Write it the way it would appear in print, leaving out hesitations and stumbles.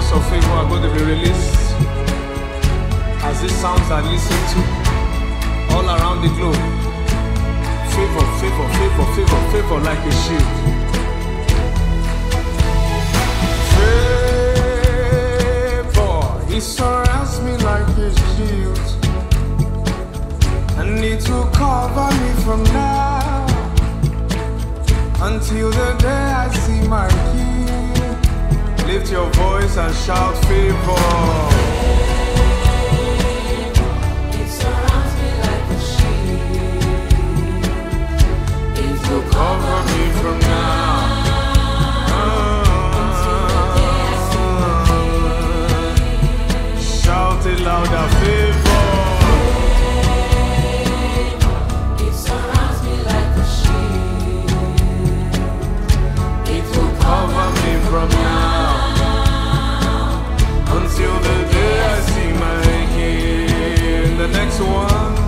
voice of favor are going to be released as these sounds are listened to all around the globe. Favor, favor, favor, favor, favor like a shield. Favor, he surrounds me like a shield. I need to cover me from now until the day I see my King. Lift your voice and shout favor. It surrounds me like a shield. It will Cover me from now until the day I see my King. shout it louder, favor. It surrounds me like a shield. It will Cover me from now until the day I see my King. The next one.